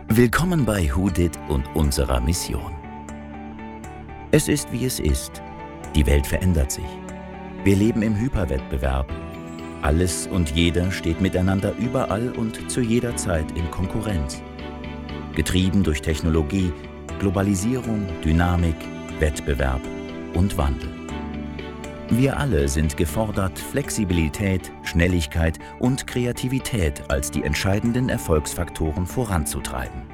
Willkommen bei Who Did und unserer Mission. Es ist, wie es ist. Die Welt verändert sich. Wir leben im Hyperwettbewerb. Alles und jeder steht miteinander überall und zu jeder Zeit in Konkurrenz. Getrieben durch Technologie, Globalisierung, Dynamik, Wettbewerb und Wandel. Wir alle sind gefordert, Flexibilität, Schnelligkeit und Kreativität als die entscheidenden Erfolgsfaktoren voranzutreiben.